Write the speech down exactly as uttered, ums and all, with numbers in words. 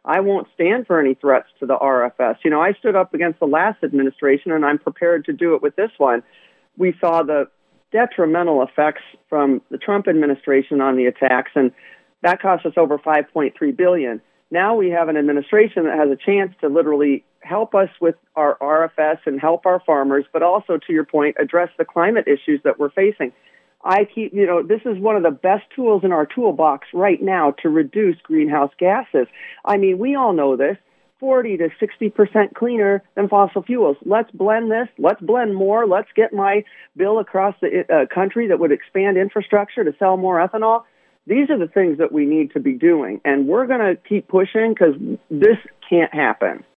I won't stand for any threats to the R F S. You know, I stood up against the last administration, and I'm prepared to do it with this one. We saw the detrimental effects from the Trump administration on the attacks, and that cost us over five point three billion dollars. Now we have an administration that has a chance to literally help us with our R F S and help our farmers, but also, to your point, address the climate issues that we're facing. I keep, you know, this is one of the best tools in our toolbox right now to reduce greenhouse gases. I mean, we all know this, forty to sixty percent cleaner than fossil fuels. Let's blend this. Let's blend more. Let's get my bill across the uh, country that would expand infrastructure to sell more ethanol. These are the things that we need to be doing, and we're going to keep pushing because this can't happen.